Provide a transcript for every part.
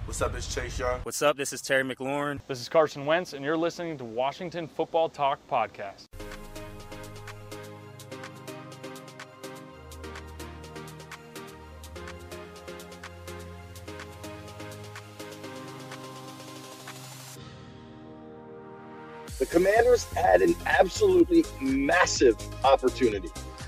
What's up, it's Chase Young. What's up, this is Terry McLaurin. This is Carson Wentz, and you're listening to Washington Football Talk Podcast. The Commanders had an absolutely massive opportunity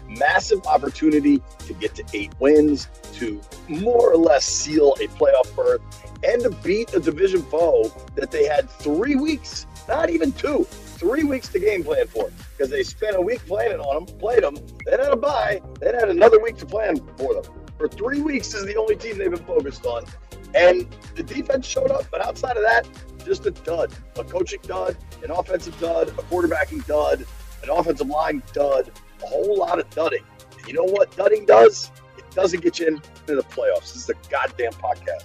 to get to 8 wins, to more or less seal a playoff berth, and to beat a division foe that they had 3 weeks, not even 2, 3 weeks to game plan for, because they spent a week planning on them, played them, then had a bye, then had another week to plan for them. For 3 weeks is the only team they've been focused on, and the defense showed up, but outside of that, just a dud, a coaching dud, an offensive dud, a quarterbacking dud, an offensive line dud, a whole lot of dudding. And you know what dudding does? It doesn't get you into the playoffs. This is a goddamn podcast.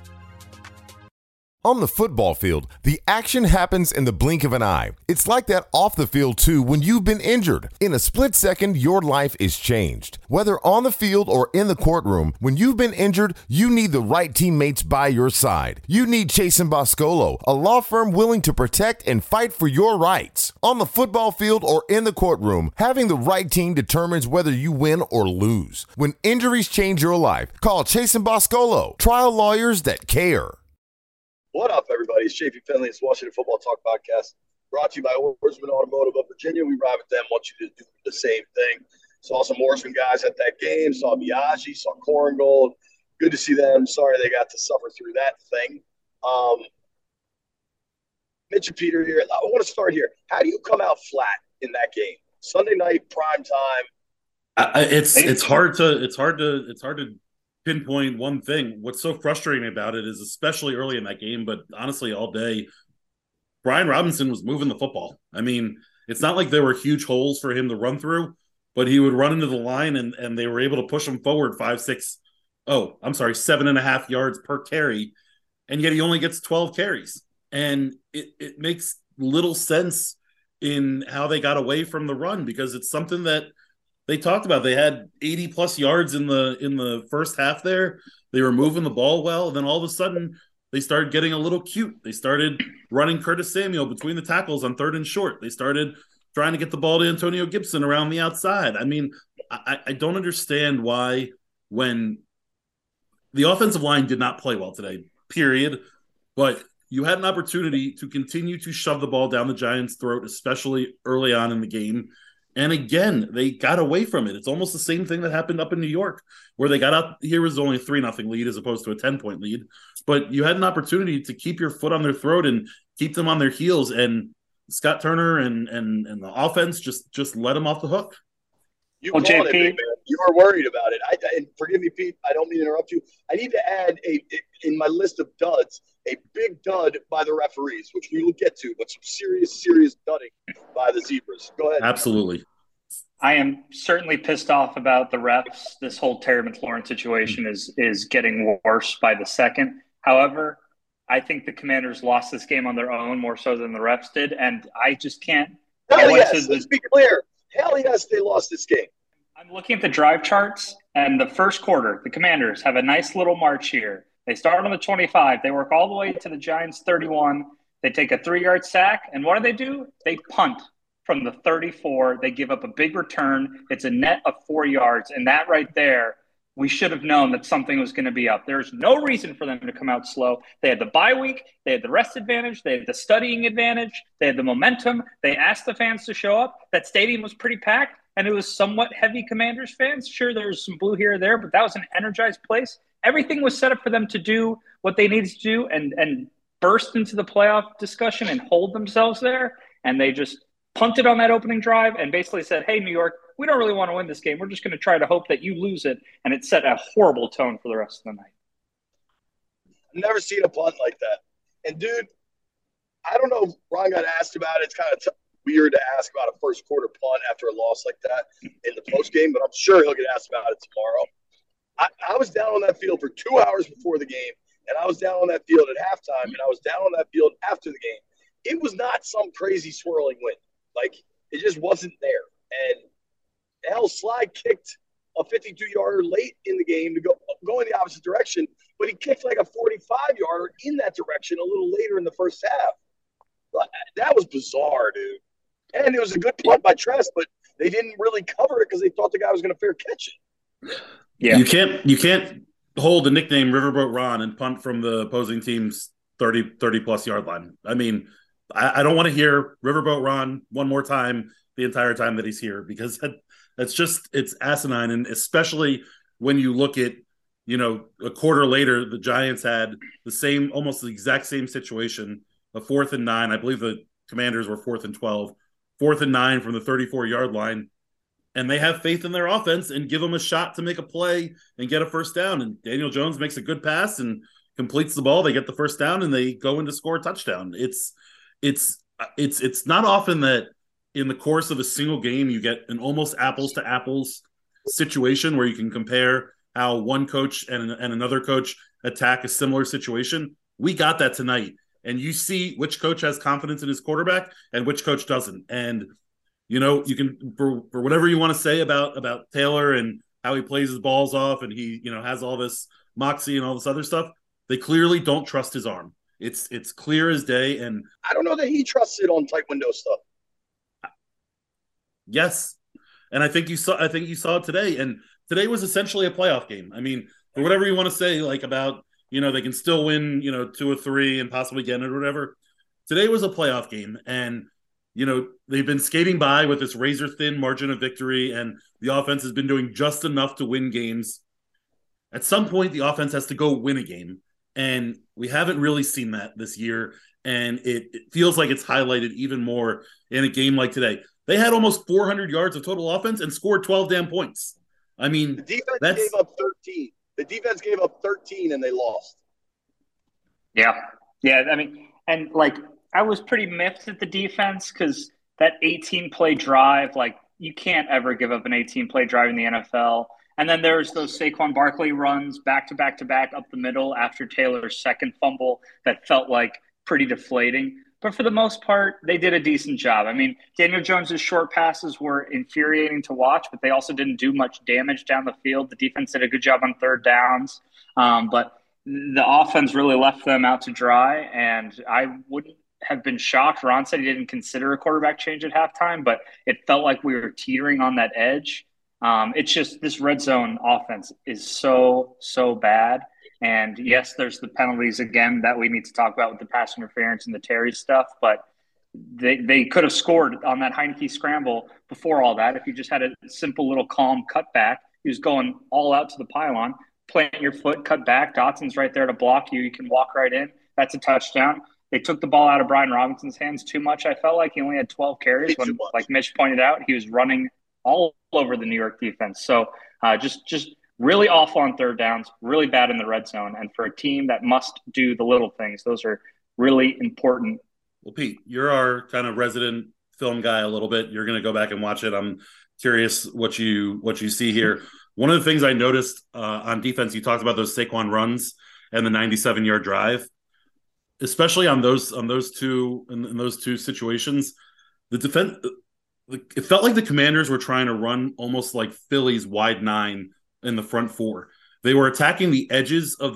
On the football field, the action happens in the blink of an eye. It's like that off the field too when you've been injured. In a split second, your life is changed. Whether on the field or in the courtroom, when you've been injured, you need the right teammates by your side. You need Chase and Boscolo, a law firm willing to protect and fight for your rights. On the football field or in the courtroom, having the right team determines whether you win or lose. When injuries change your life, call Chase and Boscolo, trial lawyers that care. What up, everybody? It's Chafee Finley. It's Washington Football Talk Podcast, brought to you by Horseman Automotive of Virginia. We ride with them. Want you to do the same thing. Saw some Horseman guys at that game. Saw Biaggi. Saw Korengold. Good to see them. Sorry they got to suffer through that thing. Mitch and Peter here. I want to start here. How do you come out flat in that game? Sunday night, prime time. It's hard to pinpoint one thing. What's so frustrating about it is, especially early in that game, but honestly all day, Brian Robinson was moving the football. I mean, it's not like there were huge holes for him to run through, but he would run into the line and they were able to push him forward 7.5 yards per carry, and yet he only gets 12 carries. And it makes little sense in how they got away from the run, because it's something that they talked about. They had 80 plus yards in the first half there. They were moving the ball well. And then all of a sudden they started getting a little cute. They started running Curtis Samuel between the tackles on 3rd and short. They started trying to get the ball to Antonio Gibson around the outside. I mean, I don't understand why, when the offensive line did not play well today, period. But you had an opportunity to continue to shove the ball down the Giants' throat, especially early on in the game. And again, they got away from it. It's almost the same thing that happened up in New York, where they got out. Here was only a 3-0 lead as opposed to a 10-point lead. But you had an opportunity to keep your foot on their throat and keep them on their heels. And Scott Turner and the offense just let them off the hook. You called it, man. You were worried about it. And forgive me, Pete, I don't mean to interrupt you. I need to add in my list of duds, a big dud by the referees, which we will get to, but some serious dudding by the Zebras. Go ahead. Absolutely. I am certainly pissed off about the refs. This whole Terry McLaurin situation is getting worse by the second. However, I think the Commanders lost this game on their own more so than the refs did, and I just can't. Hell yes, let's be clear. Hell yes, they lost this game. I'm looking at the drive charts, and the first quarter, the Commanders have a nice little march here. They start on the 25. They work all the way to the Giants' 31. They take a 3-yard sack, and what do? They punt from the 34. They give up a big return. It's a net of 4 yards, and that right there, we should have known that something was going to be up. There's no reason for them to come out slow. They had the bye week. They had the rest advantage. They had the studying advantage. They had the momentum. They asked the fans to show up. That stadium was pretty packed, and it was somewhat heavy Commanders fans. Sure, there was some blue here or there, but that was an energized place. Everything was set up for them to do what they needed to do and burst into the playoff discussion and hold themselves there. And they just punted on that opening drive and basically said, hey, New York, we don't really want to win this game. We're just going to try to hope that you lose it. And it set a horrible tone for the rest of the night. I've never seen a punt like that. And, dude, I don't know if Ron got asked about it. It's kind of weird to ask about a first quarter punt after a loss like that in the post game, but I'm sure he'll get asked about it tomorrow. I was down on that field for 2 hours before the game, and I was down on that field at halftime, and I was down on that field after the game. It was not some crazy swirling wind. Like, it just wasn't there. And hell, Slide kicked a 52-yarder late in the game to go in the opposite direction, but he kicked like a 45-yarder started in that direction a little later in the first half. That was bizarre, dude. And it was a good punt by Tress, but they didn't really cover it because they thought the guy was going to fair catch it. Yeah, you can't hold the nickname Riverboat Ron and punt from the opposing team's 30 plus yard line. I mean, I don't want to hear Riverboat Ron one more time the entire time that he's here, because it's asinine. And especially when you look at, a quarter later, the Giants had almost the exact same situation, a 4th and 9. I believe the Commanders were 4th and 12, 4th and 9 from the 34-yard line. And they have faith in their offense and give them a shot to make a play and get a first down. And Daniel Jones makes a good pass and completes the ball. They get the first down and they go in to score a touchdown. It's not often that in the course of a single game you get an almost apples to apples situation where you can compare how one coach and another coach attack a similar situation. We got that tonight. And you see which coach has confidence in his quarterback and which coach doesn't. And, you can, for whatever you want to say about Taylor and how he plays his balls off and he, has all this moxie and all this other stuff, they clearly don't trust his arm. It's clear as day. And I don't know that he trusts it on tight window stuff. Yes. And I think you saw it today. And today was essentially a playoff game. I mean, for whatever you want to say, like about, they can still win, 2 or 3 and possibly get it or whatever. Today was a playoff game. And, they've been skating by with this razor thin margin of victory, and the offense has been doing just enough to win games. At some point, the offense has to go win a game. And we haven't really seen that this year. And it feels like it's highlighted even more in a game like today. They had almost 400 yards of total offense and scored 12 damn points. I mean, the defense gave up 13. The defense gave up 13 and they lost. Yeah. I mean, and I was pretty miffed at the defense because that 18-play drive, you can't ever give up an 18-play drive in the NFL. And then there's those Saquon Barkley runs back to back to back up the middle after Taylor's second fumble that felt pretty deflating. But for the most part, they did a decent job. I mean, Daniel Jones's short passes were infuriating to watch, but they also didn't do much damage down the field. The defense did a good job on third downs. But the offense really left them out to dry, and I wouldn't have been shocked. Ron said he didn't consider a quarterback change at halftime, but it felt like we were teetering on that edge. It's just this red zone offense is so bad. And yes, there's the penalties again that we need to talk about with the pass interference and the Terry stuff, but they could have scored on that Heineke scramble before all that. If you just had a simple little calm cutback, he was going all out to the pylon, plant your foot, cut back. Dotson's right there to block you. You can walk right in. That's a touchdown. They took the ball out of Brian Robinson's hands too much. I felt like he only had 12 carries when, like Mitch pointed out, he was running all over the New York defense. So just really awful on third downs, really bad in the red zone. And for a team that must do the little things, those are really important. Well, Pete, you're our kind of resident film guy a little bit. You're going to go back and watch it. I'm curious what you see here. One of the things I noticed on defense, you talked about those Saquon runs and the 97-yard drive, especially on those two in those two situations. The defense, it felt like the Commanders were trying to run almost like Philly's wide nine in the front four. They were attacking the edges of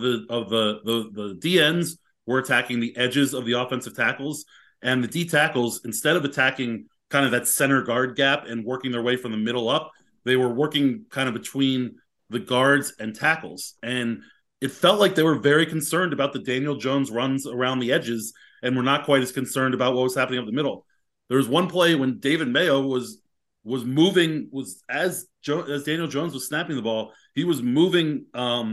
the DNs were attacking the edges of the offensive tackles, and the D tackles, instead of attacking kind of that center guard gap and working their way from the middle up, they were working kind of between the guards and tackles. And it felt like they were very concerned about the Daniel Jones runs around the edges and were not quite as concerned about what was happening up the middle. There was one play when David Mayo was moving, as Daniel Jones was snapping the ball, he was moving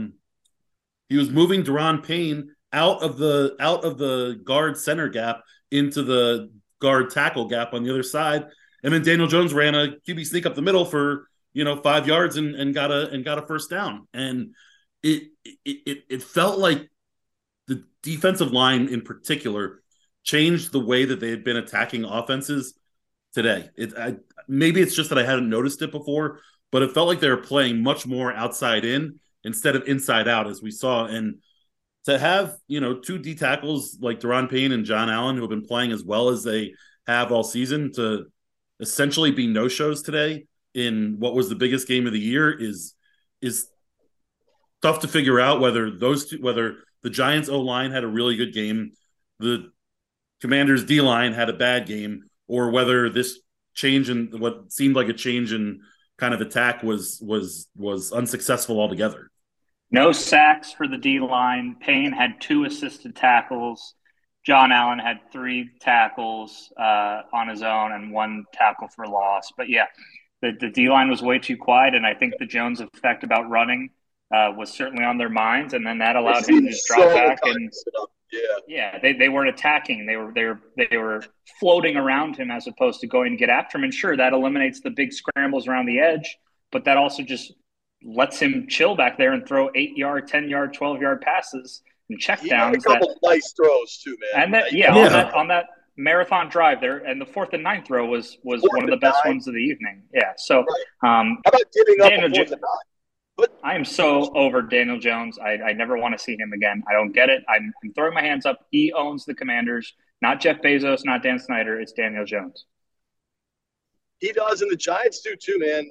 Daron Payne out of the guard center gap into the guard tackle gap on the other side. And then Daniel Jones ran a QB sneak up the middle for 5 yards and got a first down. And it felt like the defensive line in particular changed the way that they had been attacking offenses today. Maybe it's just that I hadn't noticed it before, but it felt like they were playing much more outside in instead of inside out, as we saw. And to have, two D tackles like Daron Payne and John Allen, who have been playing as well as they have all season, to essentially be no-shows today in what was the biggest game of the year is tough to figure out whether the Giants O-line had a really good game, the Commanders D-line had a bad game, or whether this change in what seemed like a change in kind of attack was unsuccessful altogether. No sacks for the D-line. Payne had 2 assisted tackles. John Allen had 3 tackles on his own and 1 tackle for loss. But yeah, the D-line was way too quiet, and I think the Jones effect about running was certainly on their minds, and then that allowed him to just drop back and they weren't attacking. They were floating around him as opposed to going to get after him. And sure, that eliminates the big scrambles around the edge, but that also just lets him chill back there and throw 8-yard, 10-yard, 12-yard passes and check downs. He had a couple nice throws too, man. And on that marathon drive there, and the 4th and 9th throw was one of the best ones of the evening. Yeah. So, how about giving up Daniel a 4th and 9? But I am so over Daniel Jones. I never want to see him again. I don't get it. I'm throwing my hands up. He owns the Commanders, not Jeff Bezos, not Dan Snyder. It's Daniel Jones. He does, and the Giants do too, man.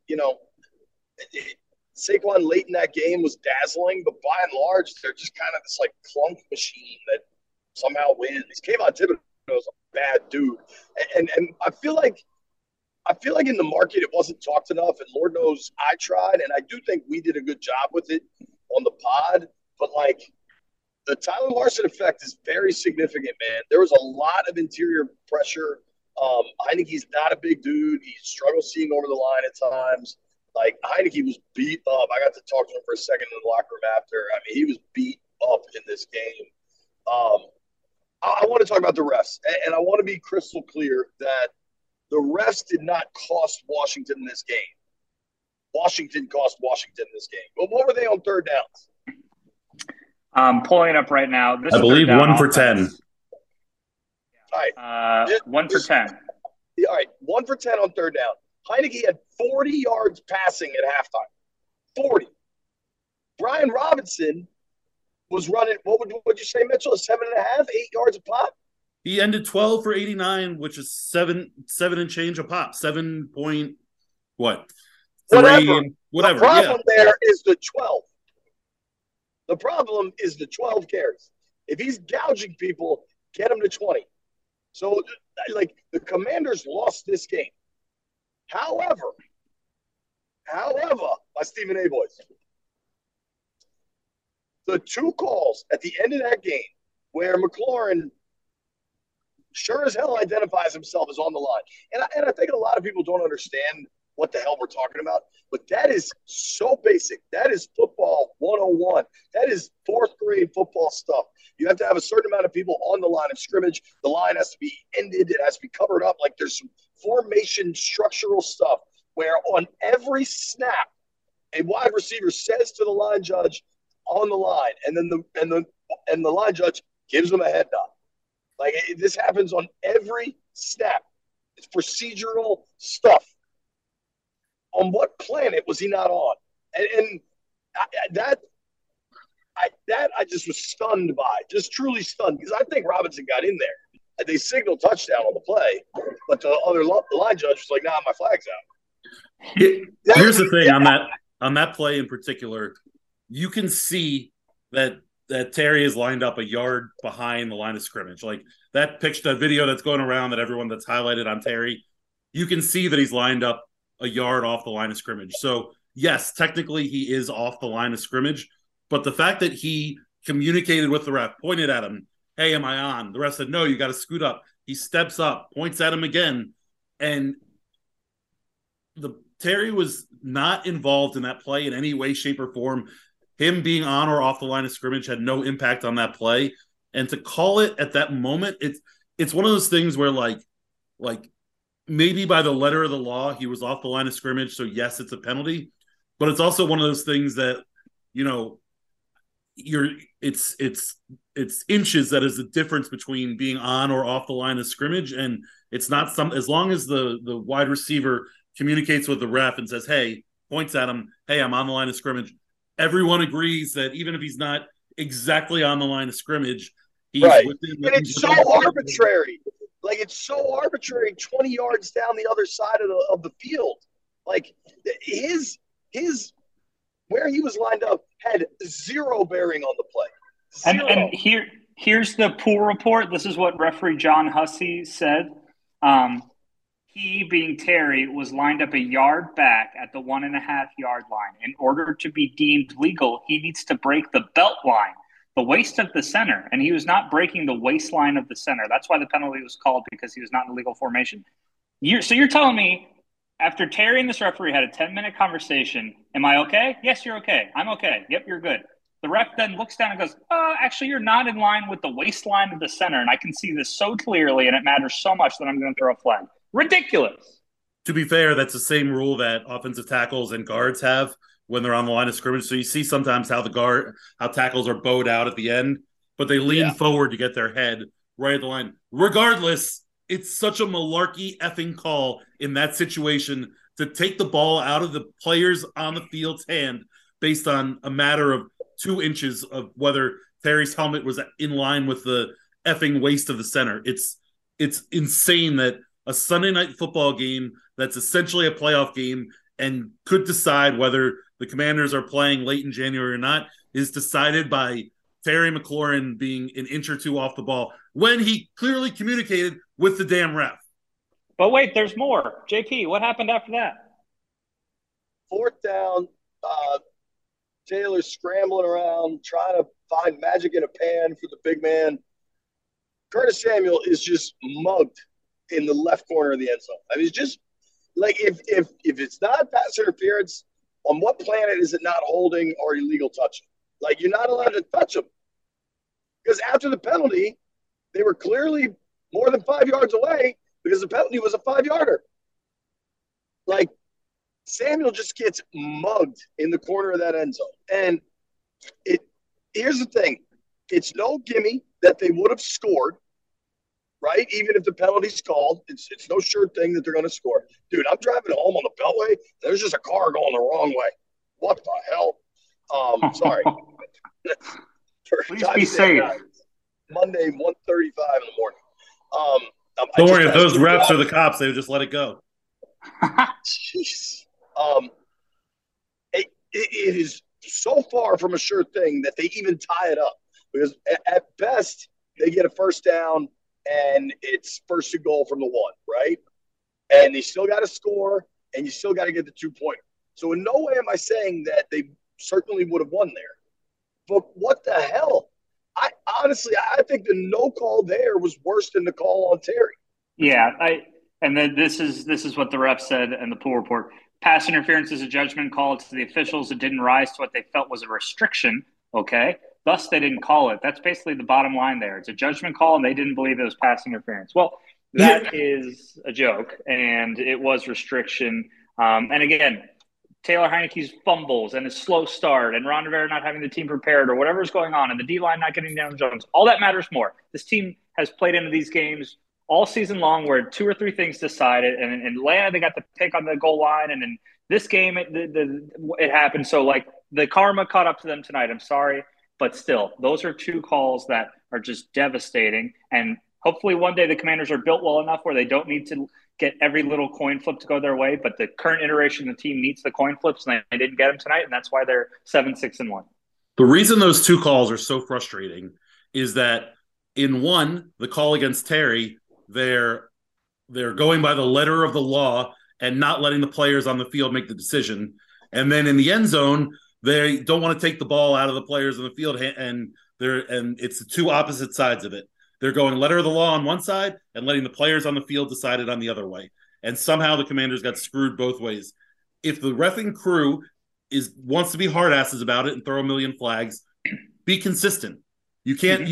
Saquon late in that game was dazzling, but by and large, they're just kind of this like clunk machine that somehow wins. Kayvon Thibodeau is a bad dude, and I feel like in the market it wasn't talked enough, and Lord knows I tried, and I do think we did a good job with it on the pod. But like the Tyler Larson effect is very significant, man. There was a lot of interior pressure. Heinicke's not a big dude. He struggles seeing over the line at times. Like, Heinicke was beat up. I got to talk to him for a second in the locker room after. I mean, he was beat up in this game. I want to talk about the refs, and I want to be crystal clear that the refs did not cost Washington this game. Washington cost Washington this game. But what were they on third downs? I'm pulling it up right now. I believe 1 for 10. All right. 1 for 10. All right, 1 for 10 on third down. Heinicke had 40 yards passing at halftime. 40. Brian Robinson was running, what would you say, Mitchell? 7.5, 8 yards a pop? He ended 12 for 89, which is seven and change a pop. 7 point what? Whatever. Whatever. The problem there is the 12. The problem is the 12 carries. If he's gouging people, get him to 20. So, like, the Commanders lost this game. However, by Stephen A. Boyce, the 2 calls at the end of that game where McLaurin sure as hell identifies himself as on the line. And I think a lot of people don't understand what the hell we're talking about, but that is so basic. That is football 101. That is 4th grade football stuff. You have to have a certain amount of people on the line of scrimmage. The line has to be ended. It has to be covered up. Like, there's some formation structural stuff where on every snap, a wide receiver says to the line judge on the line, and then the line judge gives them a head nod. Like, this happens on every snap. It's procedural stuff. On what planet was he not on? And I just was stunned by, just truly stunned, because I think Robinson got in there. They signaled touchdown on the play, but the other line judge was like, "Nah, my flag's out." Here's the thing on that play in particular, you can see that Terry is lined up a yard behind the line of scrimmage. Like that video that's going around that everyone that's highlighted on Terry, you can see that he's lined up a yard off the line of scrimmage. So yes, technically he is off the line of scrimmage, but the fact that he communicated with the ref, pointed at him, "Hey, am I on?" The ref said, "No, you got to scoot up." He steps up, points at him again, and Terry was not involved in that play in any way, shape, or form. Him being on or off the line of scrimmage had no impact on that play. And to call it at that moment, it's one of those things where like maybe by the letter of the law, he was off the line of scrimmage. So yes, it's a penalty, but it's also one of those things that, you know, it's inches that is the difference between being on or off the line of scrimmage. And it's not as long as the wide receiver communicates with the ref and says, "Hey," points at him, "Hey, I'm on the line of scrimmage." Everyone agrees that even if he's not exactly on the line of scrimmage, he's right. Within and it's so arbitrary. Like, it's so arbitrary 20 yards down the other side of the field. Like, his where he was lined up had zero bearing on the play. Zero. And here's the pool report. This is what referee John Hussey said. He, being Terry, was lined up a yard back at the 1.5-yard line. In order to be deemed legal, he needs to break the belt line, the waist of the center, and he was not breaking the waistline of the center. That's why the penalty was called, because he was not in legal formation. So you're telling me after Terry and this referee had a 10-minute conversation, am I okay? Yes, you're okay. I'm okay. Yep, you're good. The ref then looks down and goes, actually, you're not in line with the waistline of the center, and I can see this so clearly, and it matters so much that I'm going to throw a flag. Ridiculous. To be fair, that's the same rule that offensive tackles and guards have when they're on the line of scrimmage. So you see sometimes how tackles are bowed out at the end, but they lean forward to get their head right at the line. Regardless, it's such a malarkey effing call in that situation to take the ball out of the players on the field's hand based on a matter of 2 inches of whether Terry's helmet was in line with the effing waist of the center. It's insane that a Sunday night football game that's essentially a playoff game and could decide whether the Commanders are playing late in January or not is decided by Terry McLaurin being an inch or two off the ball when he clearly communicated with the damn ref. But wait, there's more. JP, what happened after that? 4th down, Taylor's scrambling around, trying to find magic in a pan for the big man. Curtis Samuel is just mugged in the left corner of the end zone. I mean, it's just like if it's not pass interference, on what planet is it not holding or illegal touching? Like, you're not allowed to touch him. Because after the penalty, they were clearly more than 5 yards away because the penalty was a 5-yarder. Like, Samuel just gets mugged in the corner of that end zone. And here's the thing. It's no gimme that they would have scored, right? Even if the penalty's called, it's no sure thing that they're going to score. Dude, I'm driving home on the Beltway. There's just a car going the wrong way. What the hell? Sorry. Please be safe. Monday, 1:35 in the morning. Don't worry, if those refs are the cops, they would just let it go. Jeez. It is so far from a sure thing that they even tie it up, because at best they get a first down and it's first and goal from the 1, right? And they still got to score, and you still got to get the 2-pointer. So in no way am I saying that they certainly would have won there. But what the hell? I think the no call there was worse than the call on Terry. Yeah, and then this is what the ref said in the pool report. Pass interference is a judgment call to the officials. It didn't rise to what they felt was a restriction, okay? Thus, they didn't call it. That's basically the bottom line there. It's a judgment call, and they didn't believe it was pass interference. Well, that is a joke, and it was restriction. And again, Taylor Heineke's fumbles and his slow start and Ron Rivera not having the team prepared or whatever's going on and the D-line not getting down Jones, all that matters more. This team has played into these games all season long where 2 or 3 things decided. And in Atlanta, they got the pick on the goal line. And in this game, it happened. So, like, the karma caught up to them tonight. I'm sorry. But still, those are 2 calls that are just devastating. And hopefully one day the Commanders are built well enough where they don't need to get every little coin flip to go their way. But the current iteration of the team needs the coin flips, and they didn't get them tonight. And that's why they're 7-6-1. The reason those 2 calls are so frustrating is that in one, the call against Terry, they're going by the letter of the law and not letting the players on the field make the decision. And then in the end zone, they don't want to take the ball out of the players on the field, and it's the 2 opposite sides of it. They're going letter of the law on one side and letting the players on the field decide it on the other way. And somehow the Commanders got screwed both ways. If the reffing crew wants to be hard asses about it and throw a million flags, be consistent. You can't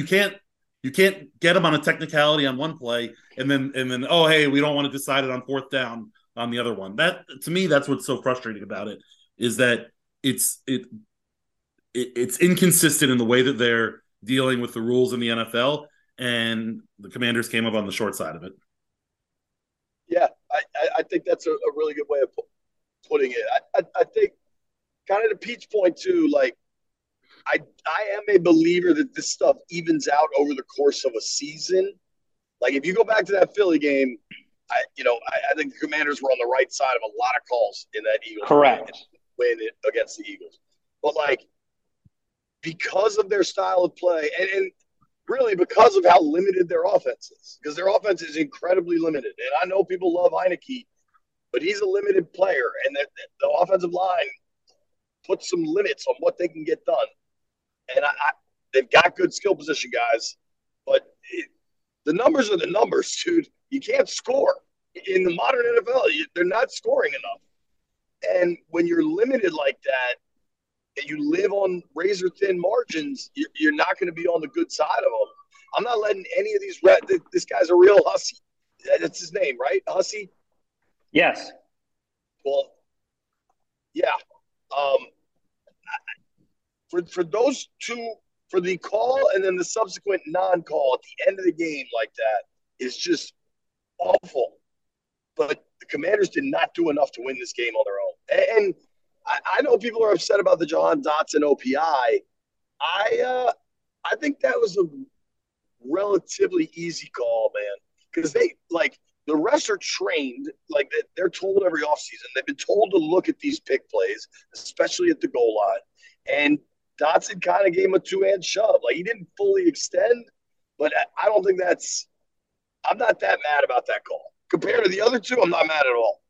get them on a technicality on one play and then oh, hey, we don't want to decide it on 4th down on the other one. That, to me, that's what's so frustrating about it, is that it's inconsistent in the way that they're dealing with the rules in the NFL, and the Commanders came up on the short side of it. Yeah, I think that's a really good way of putting it. I think kind of to Pete's point too, like, I am a believer that this stuff evens out over the course of a season. Like, if you go back to that Philly game, I think the Commanders were on the right side of a lot of calls in that Eagles Correct. win against the Eagles. But, like, because of their style of play and really because of how limited their offense is, because their offense is incredibly limited. And I know people love Heineke, but he's a limited player, and the offensive line puts some limits on what they can get done. And they've got good skill position guys, but the numbers are the numbers, dude. You can't score. In the modern NFL, they're not scoring enough. And when you're limited like that, and you live on razor thin margins, you're not going to be on the good side of them. I'm not letting any of these this guy's a real hussy. That's his name, right? Hussey? Yes. Well, yeah. For those two, for the call and then the subsequent non-call at the end of the game like that is just awful. But the Commanders did not do enough to win this game on their own. And I know people are upset about the Jahan Dotson OPI. I think that was a relatively easy call, man, because they the refs are trained, like they're told every offseason. They've been told to look at these pick plays, especially at the goal line. And Dotson kind of gave him a two-hand shove. Like, he didn't fully extend, but I don't think I'm not that mad about that call. Compared to the other two, I'm not mad at all.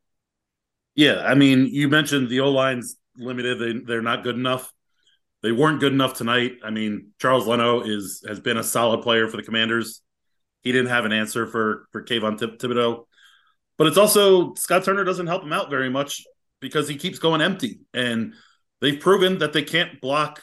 Yeah, I mean, you mentioned the O-line's limited. They're not good enough. They weren't good enough tonight. I mean, Charles Leno has been a solid player for the Commanders. He didn't have an answer for Kayvon Thibodeau. But it's also, Scott Turner doesn't help him out very much because he keeps going empty. And they've proven that they can't block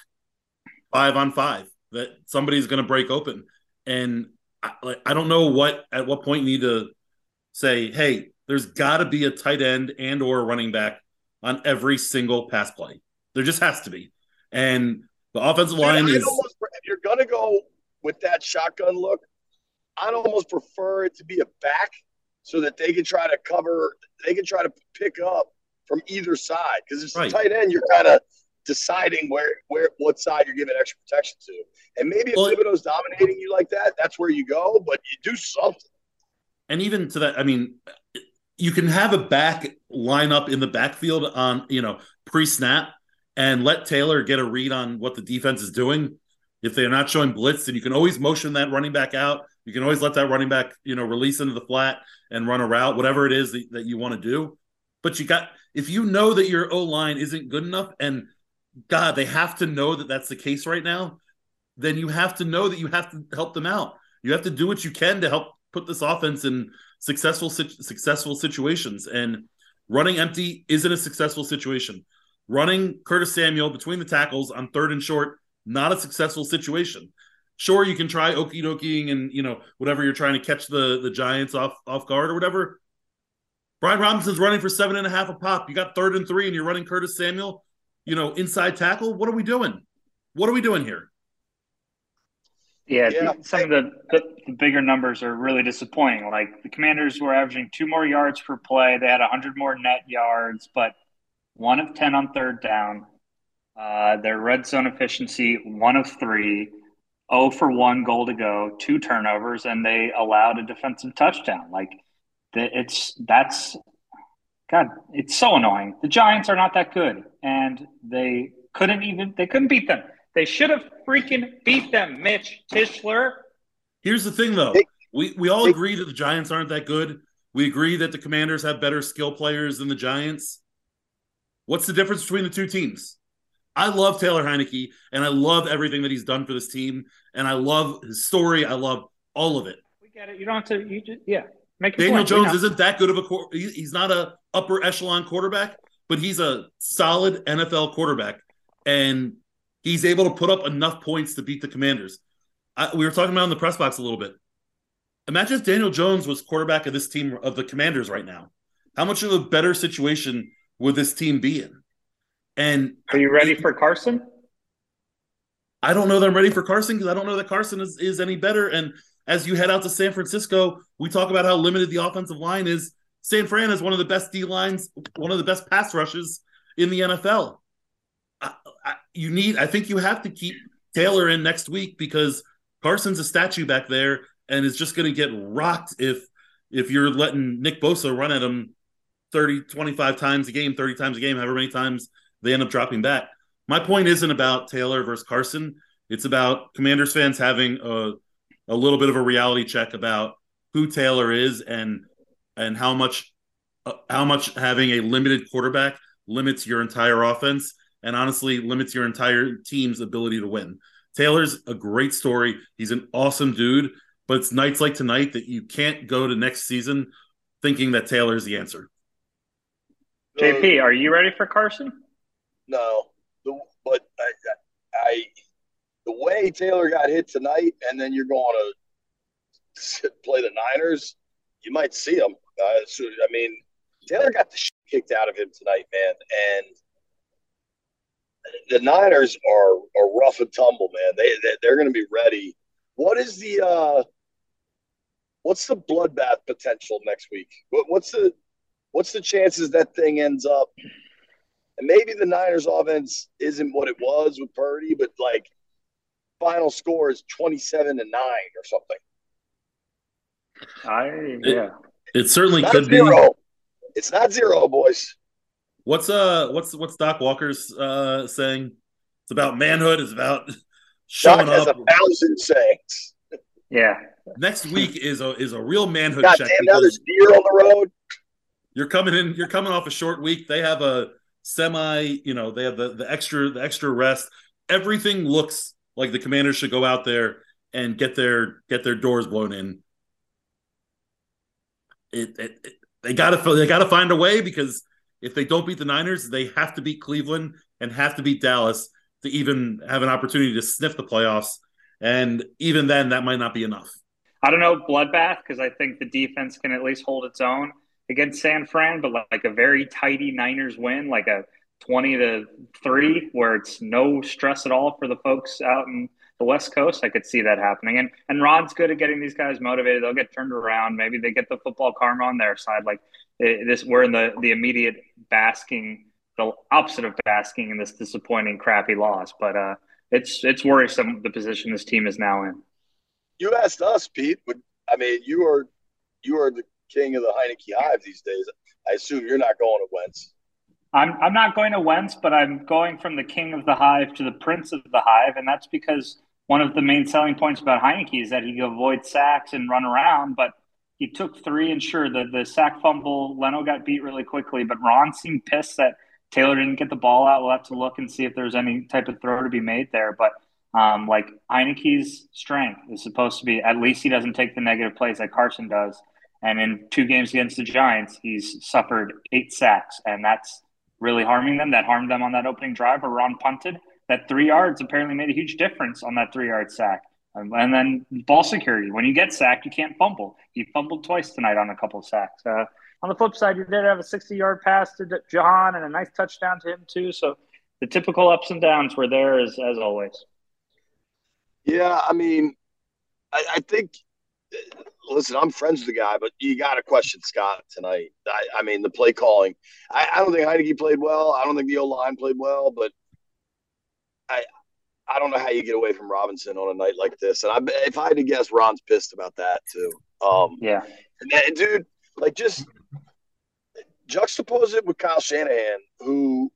5-on-5, that somebody's going to break open. And I don't know at what point you need to say, hey, there's got to be a tight end and or running back on every single pass play. There just has to be. And the offensive line is... if you're going to go with that shotgun look, I'd almost prefer it to be a back so that they can try to cover, they can try to pick up from either side. Because it's right. A tight end, you're kind of deciding what side you're giving extra protection to. And maybe if Thibodeau's dominating you like that, that's where you go, but you do something. And even to that, I mean, you can have a back line up in the backfield on, pre-snap and let Taylor get a read on what the defense is doing. If they're not showing blitz, then you can always motion that running back out. You can always let that running back, release into the flat and run a route, whatever it is that you want to do. But if you know that your O-line isn't good enough, and God, they have to know that that's the case right now, then you have to know that you have to help them out. You have to do what you can to help put this offense in successful situations. And running empty isn't a successful situation. Running Curtis Samuel between the tackles on 3rd and short, not a successful situation. Sure, you can try okie dokie and whatever you're trying to catch the Giants off guard or whatever. Brian Robinson's running for 7.5 a pop. You got 3rd and 3 and you're running Curtis Samuel, inside tackle. What are we doing? What are we doing here? Yeah. Some of the bigger numbers are really disappointing. Like, the Commanders were averaging 2 more yards per play. They had 100 more net yards, but 1 of 10 on 3rd down. Their red zone efficiency, 1 of 3, 0 for 1 goal to go, 2 turnovers, and they allowed a defensive touchdown. It's so annoying. The Giants are not that good, and they couldn't beat them. They should have freaking beat them, Mitch Tischler. Here's the thing, though. We all agree that the Giants aren't that good. We agree that the Commanders have better skill players than the Giants. What's the difference between the two teams? I love Taylor Heineke, and I love everything that he's done for this team, and I love his story. I love all of it. We get it. You don't have to. You just make Daniel point. Jones isn't that good of a he's not a upper echelon quarterback, but he's a solid NFL quarterback, and he's able to put up enough points to beat the Commanders. We were talking about in the press box a little bit. Imagine if Daniel Jones was quarterback of this team, of the Commanders right now. How much of a better situation would this team be in? And are you ready for Carson? I don't know that I'm ready for Carson because I don't know that Carson is any better. And as you head out to San Francisco, we talk about how limited the offensive line is. San Fran has one of the best D lines, one of the best pass rushes in the NFL. I think you have to keep Taylor in next week because Carson's a statue back there and is just going to get rocked if you're letting Nick Bosa run at him 25 times a game, 30 times a game, however many times they end up dropping back. My point isn't about Taylor versus Carson. It's about Commanders fans having a little bit of a reality check about who Taylor is and how much having a limited quarterback limits your entire offense and honestly limits your entire team's ability to win. Taylor's a great story. He's an awesome dude, but it's nights like tonight that you can't go to next season thinking that Taylor's the answer. JP, are you ready for Carson? No, but the way Taylor got hit tonight, and then you're going to play the Niners, you might see him. I mean, Taylor got the shit kicked out of him tonight, man, and the Niners are rough and tumble, man. They're going to be ready. What's the bloodbath potential next week? What's the chances that thing ends up? And maybe the Niners offense isn't what it was with Purdy, but like final score is 27-9 or something. It certainly it's could be. It's not 0, boys. What's Doc Walker's saying? It's about manhood. It's about showing Doc has up. 1,000 sayings. Yeah. Next week is a real manhood God check. Damn, now there's deer on the road. You're coming off a short week. They have a they have the extra rest. Everything looks like the Commanders should go out there and get their doors blown in. They gotta find a way, because if they don't beat the Niners, they have to beat Cleveland and have to beat Dallas to even have an opportunity to sniff the playoffs. And even then, that might not be enough. I don't know, bloodbath, because I think the defense can at least hold its own against San Fran, but like a very tidy Niners win, like a 20-3, where it's no stress at all for the folks out in the West Coast. I could see that happening. And Ron's good at getting these guys motivated. They'll get turned around. Maybe they get the football karma on their side. Like we're in the immediate basking, the opposite of basking in this disappointing, crappy loss. But it's worrisome, the position this team is now in. You asked us, Pete. I mean, you are the king of the Heineke Hive these days. I assume you're not going to Wentz. I'm not going to Wentz, but I'm going from the king of the hive to the prince of the hive, and that's because one of the main selling points about Heineke is that he can avoid sacks and run around, but he took 3, and sure, the sack fumble, Leno got beat really quickly, but Ron seemed pissed that Taylor didn't get the ball out. We'll have to look and see if there's any type of throw to be made there, but like Heineke's strength is supposed to be, at least he doesn't take the negative plays like Carson does. And in 2 games against the Giants, he's suffered 8 sacks, and that's really harming them. That harmed them on that opening drive where Ron punted. That 3 yards apparently made a huge difference on that 3-yard sack. And then ball security. When you get sacked, you can't fumble. He fumbled twice tonight on a couple of sacks. On the flip side, you did have a 60-yard pass to Jahan and a nice touchdown to him too. So the typical ups and downs were there as always. Yeah, I mean, I think – listen, I'm friends with the guy, but you got to question Scott tonight. I mean, the play calling. I don't think Heineke played well. I don't think the O-line played well, but I don't know how you get away from Robinson on a night like this. And if I had to guess, Ron's pissed about that too. Yeah. And dude, like, just juxtapose it with Kyle Shanahan, who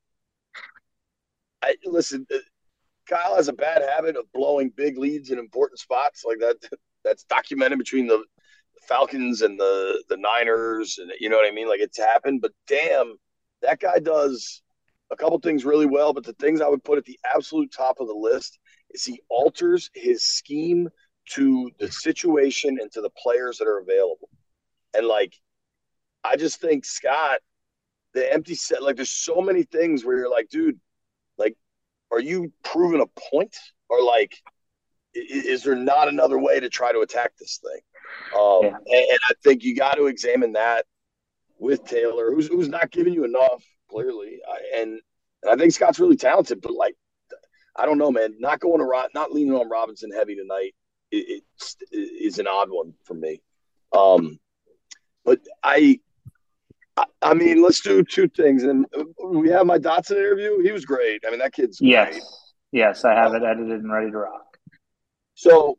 listen, Kyle has a bad habit of blowing big leads in important spots like that. That's documented between the Falcons and the Niners, and you know what I mean? Like, it's happened, but damn, that guy does a couple things really well. But the things I would put at the absolute top of the list is he alters his scheme to the situation and to the players that are available. And like, I just think Scott, the empty set, like, there's so many things where you're like, dude, like, are you proving a point, or like, is there not another way to try to attack this thing? And I think you got to examine that with Taylor, who's not giving you enough, clearly. And I think Scott's really talented, but like, I don't know, man. Not leaning on Robinson heavy tonight is an odd one for me. But I mean, let's do 2 things. And we have my Dotson interview. He was great. I mean, that kid's great. Yes, I have it edited and ready to rock. So,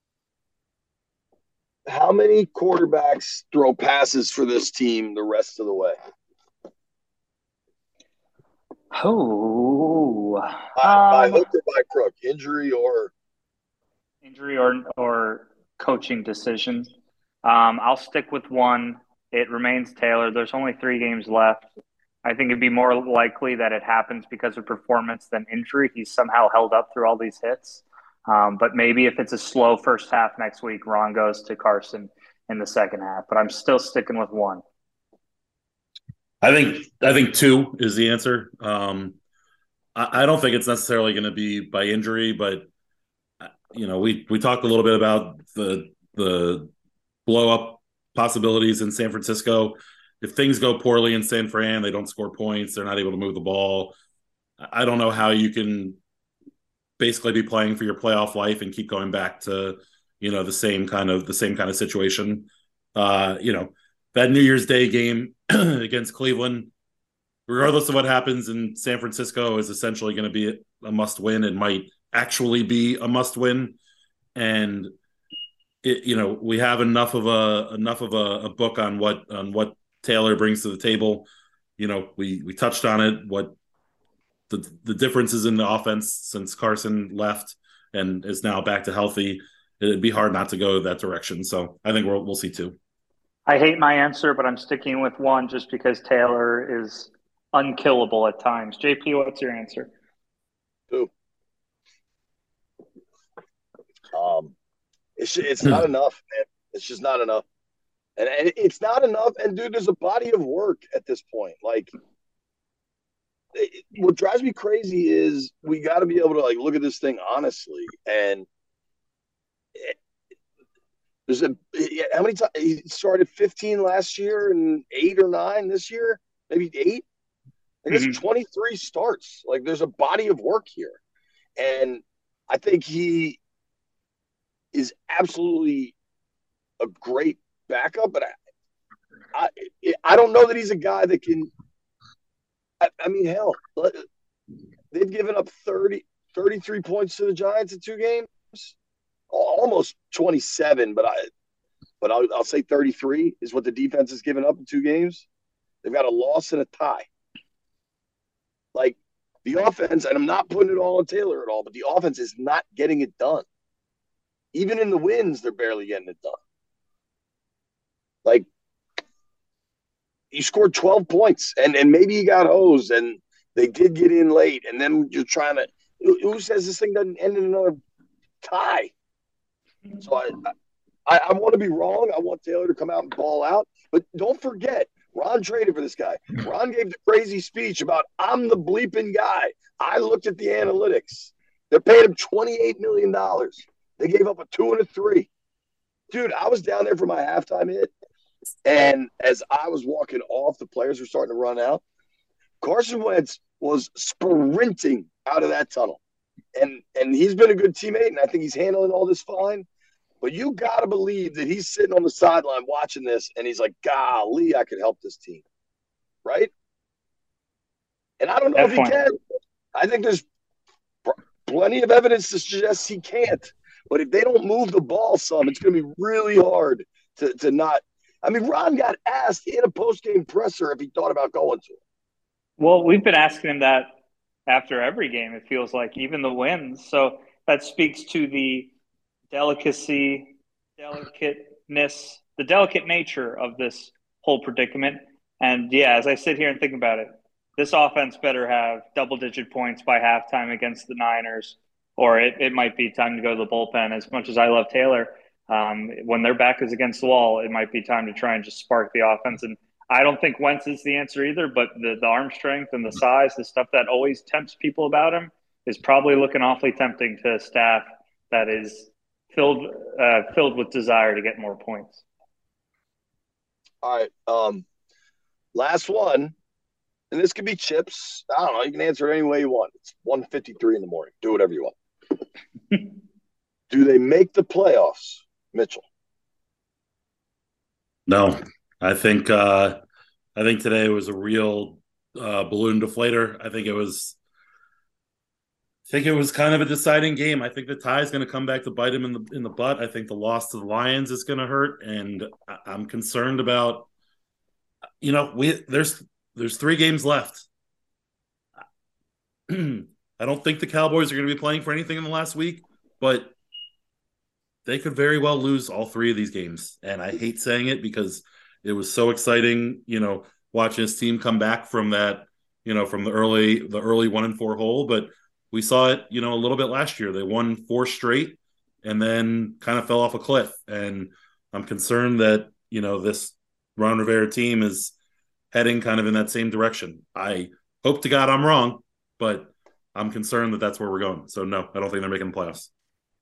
how many quarterbacks throw passes for this team the rest of the way? Oh, By hook or by crook, injury or coaching decision. I'll stick with one. It remains Taylor. There's only 3 games left. I think it'd be more likely that it happens because of performance than injury. He's somehow held up through all these hits. But maybe if it's a slow first half next week, Ron goes to Carson in the second half. But I'm still sticking with one. I think 2 is the answer. I don't think it's necessarily going to be by injury, but we talked a little bit about the blow up possibilities in San Francisco. If things go poorly in San Fran, they don't score points, they're not able to move the ball. I don't know how you can basically be playing for your playoff life and keep going back to the same kind of situation. That New Year's Day game against Cleveland, regardless of what happens in San Francisco, is essentially going to be a must win. It might actually be a must win, and we have enough of a book on what Taylor brings to the table. We touched on it. What the differences in the offense since Carson left and is now back to healthy. It'd be hard not to go that direction. So I think we'll see 2. I hate my answer, but I'm sticking with one just because Taylor is unkillable at times. JP, what's your answer? 2. It's not enough, man. It's just not enough. And it's not enough. And dude, there's a body of work at this point. Like, what drives me crazy is we got to be able to look at this thing honestly. And there's how many times he started 15 last year and 8 or 9 this year, maybe 8. I guess 23 starts. There's a body of work here, and I think he is absolutely a great backup. But I don't know that he's a guy that can. I mean, hell, they've given up 33 points to the Giants in 2 games, almost 27, but I'll say 33 is what the defense has given up in 2 games. They've got a loss and a tie. The offense, and I'm not putting it all on Taylor at all, but the offense is not getting it done. Even in the wins, they're barely getting it done. You scored 12 points, and maybe you got hosed, and they did get in late, and then you're trying to – who says this thing doesn't end in another tie? So I want to be wrong. I want Taylor to come out and ball out. But don't forget, Ron traded for this guy. Ron gave the crazy speech about, I'm the bleeping guy. I looked at the analytics. They're paying him $28 million. They gave up a 2 and a 3. Dude, I was down there for my halftime hit. And as I was walking off, the players were starting to run out. Carson Wentz was sprinting out of that tunnel. And he's been a good teammate, and I think he's handling all this fine. But you got to believe that he's sitting on the sideline watching this, and he's like, golly, I could help this team. Right? And I don't know if he can. I think there's plenty of evidence to suggest he can't. But if they don't move the ball some, it's going to be really hard to not. I mean, Ron got asked in a post-game presser if he thought about going to it. Well, we've been asking him that after every game, it feels like, even the wins. So that speaks to the delicacy, delicateness, the delicate nature of this whole predicament. And yeah, as I sit here and think about it, this offense better have double-digit points by halftime against the Niners, or it might be time to go to the bullpen. As much as I love Taylor, when their back is against the wall, it might be time to try and just spark the offense. And I don't think Wentz is the answer either, but the arm strength and the size, the stuff that always tempts people about him, is probably looking awfully tempting to a staff that is filled with desire to get more points. All right. Last one, and this could be chips. I don't know. You can answer it any way you want. It's 1:53 in the morning. Do whatever you want. Do they make the playoffs, Mitchell? No. I think today was a real balloon deflator. I think it was kind of a deciding game. I think the tie is going to come back to bite him in the butt. I think the loss to the Lions is going to hurt, and I'm concerned about. There's 3 games left. I don't think the Cowboys are going to be playing for anything in the last week, but they could very well lose all three of these games. And I hate saying it because it was so exciting, watching his team come back from that, from the early 1-4 hole. But we saw it, a little bit last year. They won 4 straight and then kind of fell off a cliff. And I'm concerned that, this Ron Rivera team is heading kind of in that same direction. I hope to God I'm wrong, but I'm concerned that that's where we're going. So no, I don't think they're making the playoffs.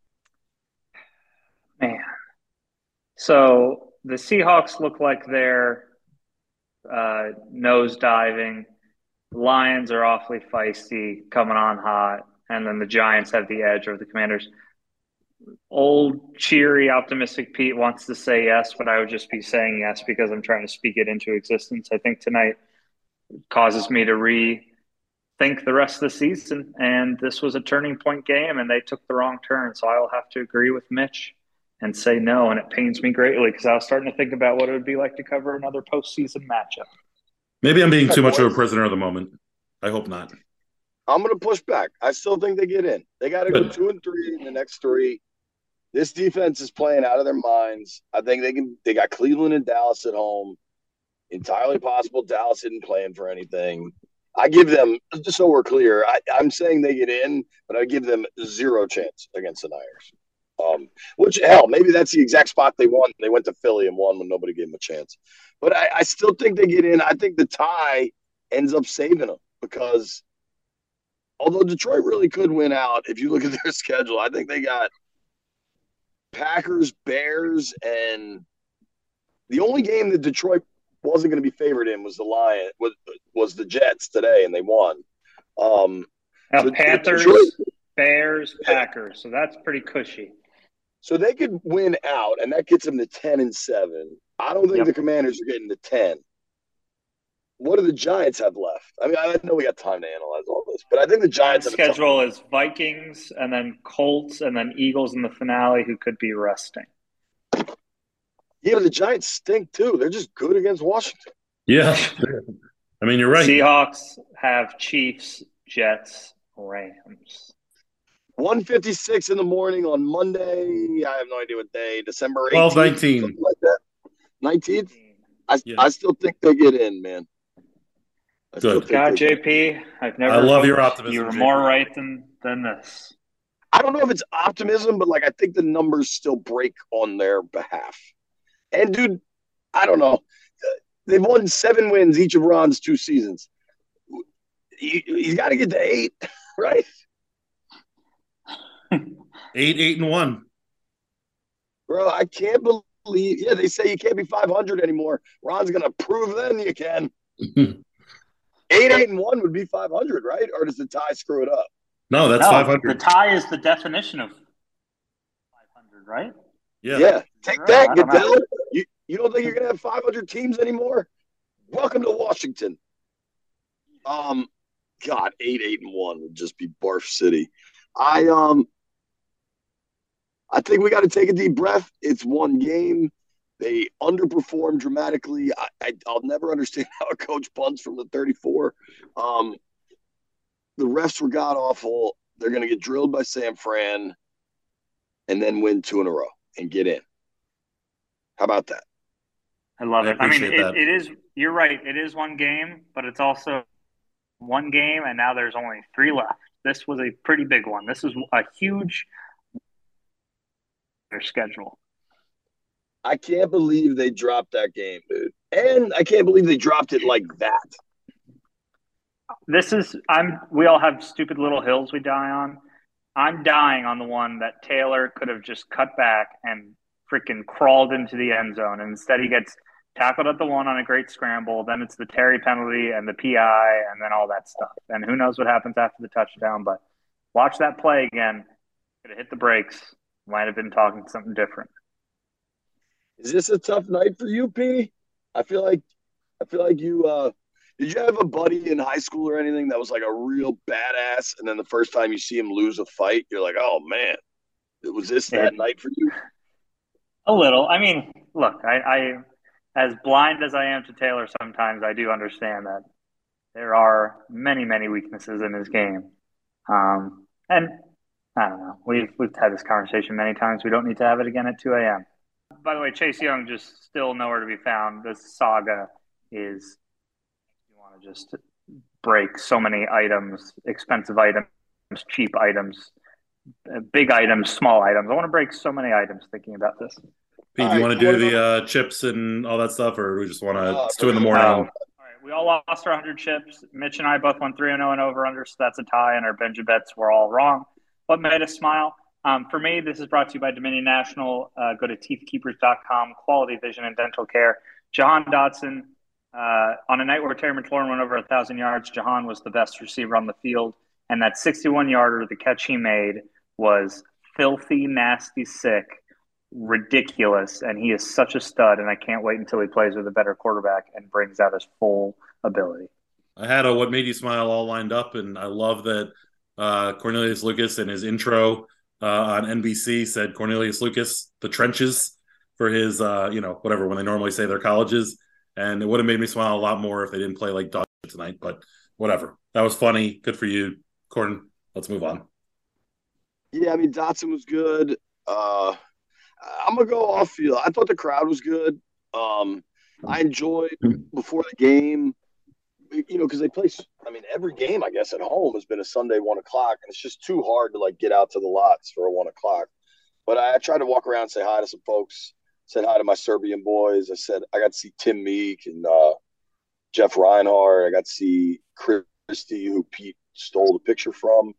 Man. So the Seahawks look like they're nose diving. Lions are awfully feisty, coming on hot, and then the Giants have the edge over the Commanders. Old, cheery, optimistic Pete wants to say yes, but I would just be saying yes because I'm trying to speak it into existence. I think tonight causes me to rethink the rest of the season, and this was a turning point game, and they took the wrong turn, so I will have to agree with Mitch and say no, and it pains me greatly because I was starting to think about what it would be like to cover another postseason matchup. Maybe I'm being too much of a prisoner of the moment. I hope not. I'm going to push back. I still think they get in. They got to go 2-3 in the next 3. This defense is playing out of their minds. I think they can. They got Cleveland and Dallas at home. Entirely possible Dallas isn't playing for anything. I give them, just so we're clear, I'm saying they get in, but I give them 0 chance against the Niners. Which, hell, maybe that's the exact spot they won. They went to Philly and won when nobody gave them a chance. But I still think they get in. I think the tie ends up saving them because although Detroit really could win out, if you look at their schedule, I think they got Packers, Bears, and the only game that Detroit wasn't going to be favored in was was the Jets today, and they won. Now, so Panthers, Detroit, Bears, Packers. So that's pretty cushy. So they could win out, and that gets them to 10-7. I don't think the Commanders are getting to 10. What do the Giants have left? I mean, I know we got time to analyze all this, but I think the Giants' schedule is Vikings and then Colts and then Eagles in the finale who could be resting. Yeah, but the Giants stink too. They're just good against Washington. Yeah. I mean, you're right. Seahawks have Chiefs, Jets, Rams. 1:56 in the morning on Monday. I have no idea what day. December 18th. 19. Something like that. 19th? I still think they get in, man. Good. God, JP, I love your optimism. You were more right than this. I don't know if it's optimism, but I think the numbers still break on their behalf. And dude, I don't know. They've won 7 wins each of Ron's 2 seasons. He's got to get to 8, right? 8-1. Bro, I can't believe. Yeah, they say you can't be 500 anymore. Ron's gonna prove then you can. 8-1 would be 500, right? Or does the tie screw it up? No, that's 500. The tie is the definition of 500, right? Yeah. Take that, Goodell. You don't think you're gonna have 500 teams anymore? Welcome to Washington. God, 8-1 would just be barf city. I think we got to take a deep breath. It's one game. They underperformed dramatically. I'll never understand how a coach punts from the 34. The refs were god-awful. They're going to get drilled by San Fran and then win 2 in a row and get in. How about that? I love it. I mean, it is – you're right. It is one game, but it's also one game, and now there's only 3 left. This was a pretty big one. This is a huge – their schedule. I can't believe they dropped that game, dude. And I can't believe they dropped it like that. We all have stupid little hills we die on. I'm dying on the one that Taylor could have just cut back and freaking crawled into the end zone. And instead he gets tackled at the 1 on a great scramble. Then it's the Terry penalty and the PI and then all that stuff. And who knows what happens after the touchdown. But watch that play again. Could have hit the brakes. Might have been talking something different. Is this a tough night for you, P? I feel like you did you have a buddy in high school or anything that was like a real badass, and then the first time you see him lose a fight, you're like, oh man, was this that night for you? A little. I mean, look, I as blind as I am to Taylor sometimes, I do understand that there are many, many weaknesses in his game. And I don't know. We've had this conversation many times. We don't need to have it again at 2 a.m. By the way, Chase Young just still nowhere to be found. This saga is, you want to just break so many items, expensive items, cheap items, big items, small items. I want to break so many items thinking about this. Pete, do you want to do the chips and all that stuff, or do we just want to? It's 2 in the morning. All right, we all lost our 100 chips. Mitch and I both went 3-0 and over under, so that's a tie. And our Benja bets were all wrong. What made us smile? For me, this is brought to you by Dominion National. Go to teethkeepers.com. Quality vision and dental care. Jahan Dotson. On a night where Terry McLaurin went over 1,000 yards, Jahan was the best receiver on the field, and that 61-yarder, the catch he made, was filthy, nasty, sick, ridiculous, and he is such a stud, and I can't wait until he plays with a better quarterback and brings out his full ability. I had a What Made You Smile all lined up, and I love that Cornelius Lucas in his intro on NBC said Cornelius Lucas, the trenches, for his, whatever, when they normally say their colleges. And it would have made me smile a lot more if they didn't play like dog tonight, but whatever. That was funny. Good for you, Corn. Let's move on. Yeah, I mean, Dotson was good. I'm going to go off field. I thought the crowd was good. I enjoyed before the game, because they play, every game, I guess, at home has been a Sunday 1 o'clock, and it's just too hard to, get out to the lots for a 1 o'clock. But I tried to walk around and say hi to some folks. Said hi to my Serbian boys. I got to see Tim Meek and Jeff Reinhardt. I got to see Christy, who Pete stole the picture from.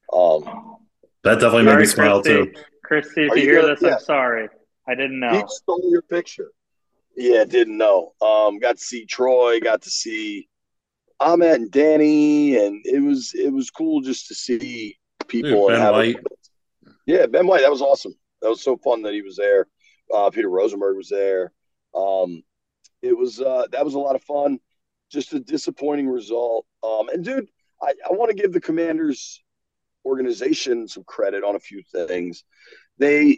That definitely made me smile too. Christy, if you hear this, I'm sorry. I didn't know. Pete stole your picture. Yeah, didn't know. Got to see Troy. Got to see Ahmet and Danny, and it was cool just to see people. Dude, Ben White. Yeah, Ben White. That was awesome. That was so fun that he was there. Peter Rosenberg was there. That was a lot of fun. Just a disappointing result. And dude, I want to give the Commanders organization some credit on a few things. This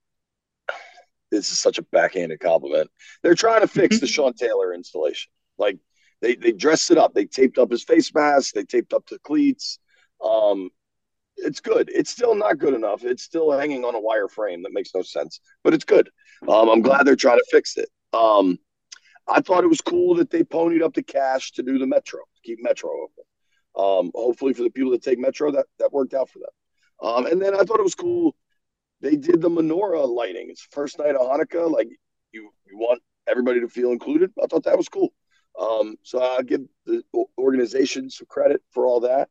is such a backhanded compliment. They're trying to fix the Sean Taylor installation. Like they dressed it up. They taped up his face mask. They taped up the cleats. It's good. It's still not good enough. It's still hanging on a wire frame that makes no sense, but it's good. I'm glad they're trying to fix it. I thought it was cool that they ponied up the cash to do the Metro, to keep Metro open. Hopefully for the people that take Metro, that worked out for them. And then I thought it was cool they did the menorah lighting. It's the first night of Hanukkah. Like you want everybody to feel included. I thought that was cool. So I'll give the organization some credit for all that.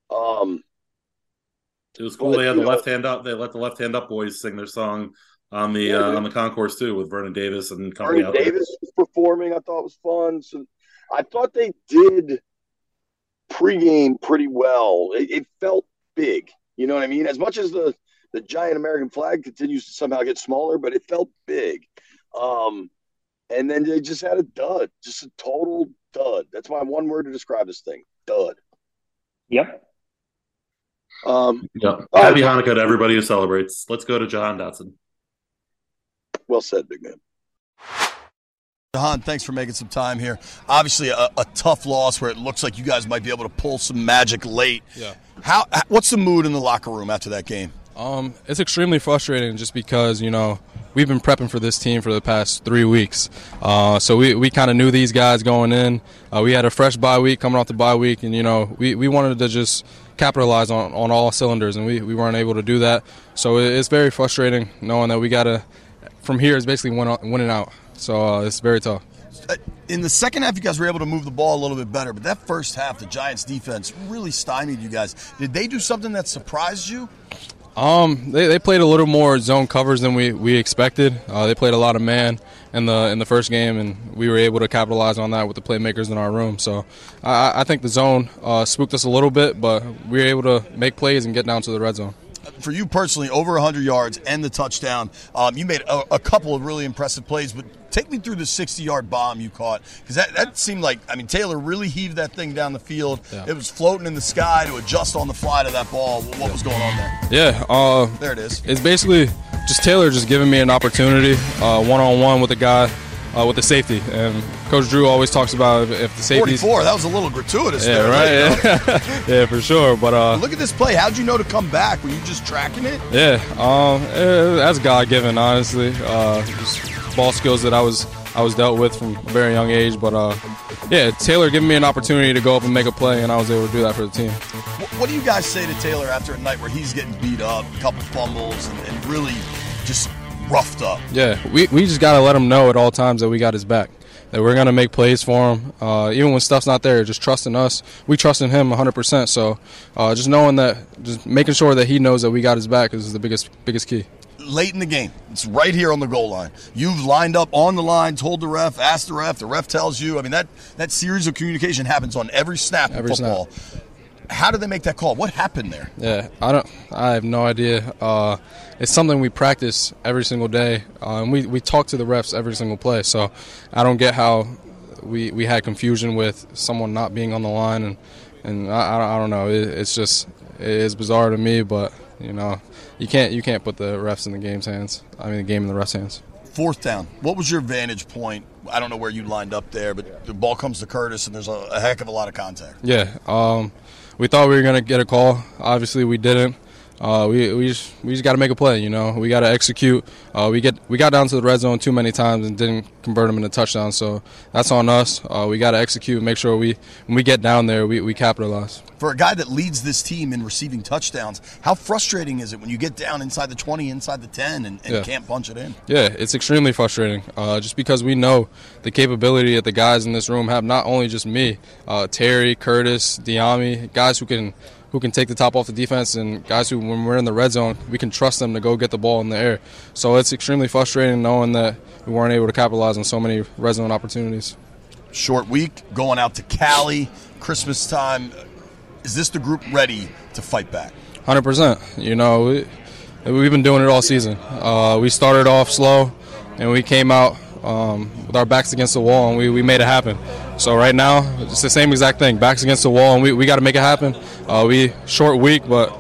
It was cool. They had the left hand up. They let the left hand up boys sing their song on the concourse too, with Vernon Davis and company. Vernon Davis was performing. I thought it was fun. So I thought they did pregame pretty well. It felt big. You know what I mean? As much as the giant American flag continues to somehow get smaller, but it felt big. And then they just had a dud, just a total dud. That's my one word to describe this thing: dud. Yep. Happy Hanukkah to everybody who celebrates. Let's go to Jahan Dotson. Well said, big man. Jahan, thanks for making some time here. Obviously, a tough loss where it looks like you guys might be able to pull some magic late. Yeah. What's the mood in the locker room after that game? It's extremely frustrating just because, we've been prepping for this team for the past 3 weeks. So we kind of knew these guys going in. We had a fresh bye week coming off the bye week, and, we wanted to just capitalize on all cylinders, and we weren't able to do that. So it's very frustrating knowing that we got to, from here, is basically winning out. So it's very tough. In the second half, you guys were able to move the ball a little bit better, but that first half, the Giants' defense really stymied you guys. Did they do something that surprised you? They played a little more zone covers than we expected. They played a lot of man in the first game, and we were able to capitalize on that with the playmakers in our room. So I think the zone spooked us a little bit, but we were able to make plays and get down to the red zone. For you personally, over 100 yards and the touchdown, you made a couple of really impressive plays, but take me through the 60-yard bomb you caught, because that seemed like, Taylor really heaved that thing down the field. Yeah. It was floating in the sky to adjust on the fly to that ball. What was going on there? Yeah. There it is. It's basically just Taylor just giving me an opportunity, one-on-one with a guy, with the safety. And Coach Drew always talks about if the safety's 44, that was a little gratuitous yeah, there. right? Yeah. Yeah, for sure. But look at this play. How'd you know to come back? Were you just tracking it? yeah, that's God-given, honestly. Just ball skills that I was dealt with from a very young age. But yeah, Taylor giving me an opportunity to go up and make a play, and I was able to do that for the team. What do you guys say to Taylor after a night where he's getting beat up, a couple fumbles, and really just roughed up? Yeah, we just got to let him know at all times that we got his back, that we're going to make plays for him. Even when stuff's not there, just trusting us. We trust in him 100%. So just knowing that, just making sure that he knows that we got his back is the biggest key. Late in the game, it's right here on the goal line. You've lined up on the line, told the ref, asked the ref tells you. I mean, that series of communication happens on every snap in football. Snap. How did they make that call? What happened there? Yeah, I have no idea. It's something we practice every single day, and we talk to the refs every single play. So I don't get how we had confusion with someone not being on the line, and I don't know. It's bizarre to me, but you know, you can't put the refs in the game's hands. I mean, the game in the refs' hands. 4th down. What was your vantage point? I don't know where you lined up there, but the ball comes to Curtis, and there's a heck of a lot of contact. Yeah. We thought we were going to get a call. Obviously, we didn't. We just got to make a play, you know. We got to execute. We got down to the red zone too many times and didn't convert them into touchdowns. So that's on us. We got to execute and make sure when we get down there, we capitalize. For a guy that leads this team in receiving touchdowns, how frustrating is it when you get down inside the 20, inside the 10, and can't punch it in? Yeah, it's extremely frustrating. Just because we know the capability that the guys in this room have, not only just me, Terry, Curtis, Diami, guys who can take the top off the defense, and guys who, when we're in the red zone, we can trust them to go get the ball in the air. So it's extremely frustrating knowing that we weren't able to capitalize on so many red zone opportunities. Short week, going out to Cali, Christmas time. Is this the group ready to fight back? 100%. You know, we've been doing it all season. We started off slow, and we came out with our backs against the wall, and we made it happen. So right now, it's the same exact thing. Backs against the wall, and we got to make it happen. We short week, but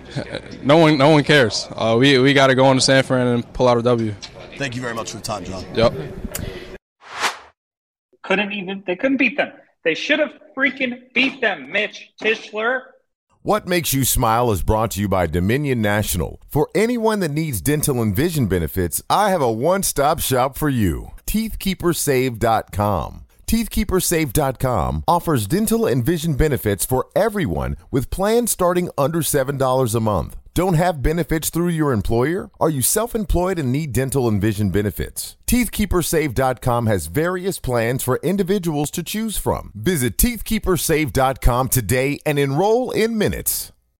no one cares. We got to go into San Fran and pull out a W. Thank you very much for the time, John. Yep. They couldn't beat them. They should have freaking beat them, Mitch Tischler. What Makes You Smile is brought to you by Dominion National. For anyone that needs dental and vision benefits, I have a one-stop shop for you. TeethKeeperSave.com. TeethKeeperSave.com offers dental and vision benefits for everyone with plans starting under $7 a month. Don't have benefits through your employer? Are you self-employed and need dental and vision benefits? TeethKeeperSave.com has various plans for individuals to choose from. Visit TeethKeeperSave.com today and enroll in minutes.